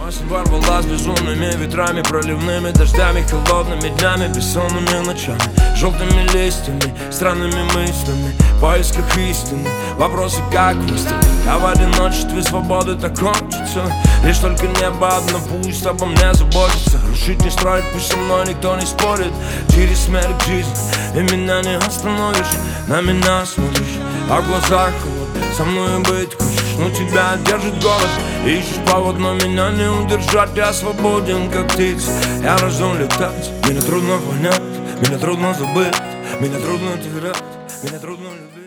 Осень ворвалась безумными ветрами, проливными дождями, холодными днями, бессонными ночами, желтыми листьями, странными мыслями, в поисках истины, вопросы как выстрелить. А в одиночестве свободы так хочется, лишь только небо одно пусть обо мне заботится. Рушить не строить, пусть со мной никто не спорит. Через смерть к жизни, и меня не остановишь. На меня смотришь, а в глазах холод. Со мной быть хочешь, но тебя держит голод. Ищешь повод, но меня не удержать. Я свободен, как птица, я рожден летать. Меня трудно понять, меня трудно забыть, меня трудно терять, меня трудно любить.